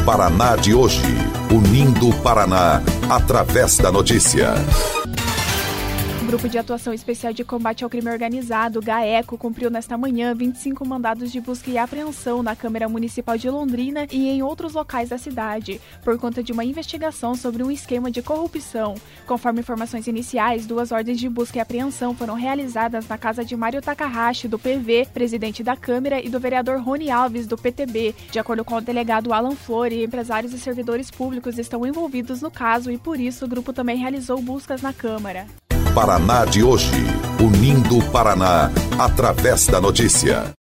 Paraná de hoje, unindo o Paraná através da notícia. O Grupo de Atuação Especial de Combate ao Crime Organizado, GAECO, cumpriu nesta manhã 25 mandados de busca e apreensão na Câmara Municipal de Londrina e em outros locais da cidade, por conta de uma investigação sobre um esquema de corrupção. Conforme informações iniciais, 2 ordens de busca e apreensão foram realizadas na casa de Mário Takahashi, do PV, presidente da Câmara, e do vereador Rony Alves, do PTB. De acordo com o delegado Alan Flore, empresários e servidores públicos estão envolvidos no caso e, por isso, o grupo também realizou buscas na Câmara. Paraná de hoje, unindo o Paraná através da notícia.